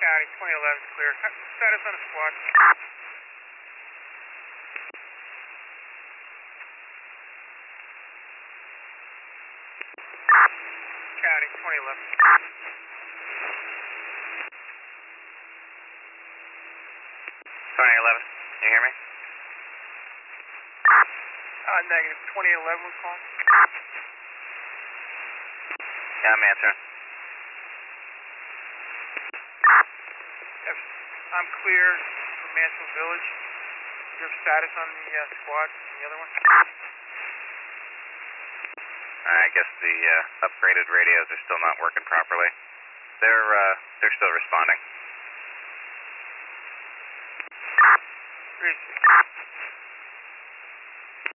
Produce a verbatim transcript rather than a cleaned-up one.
County, twenty eleven is clear. Status on the squad. County, twenty eleven. twenty eleven, you hear me? Uh, negative, twenty eleven was called. Yeah, I'm answering. Yes, I'm clear from Mansfield Village. Your status on the uh, squad and the other one? I guess the uh, upgraded radios are still not working properly. They're uh, they're still responding. Three.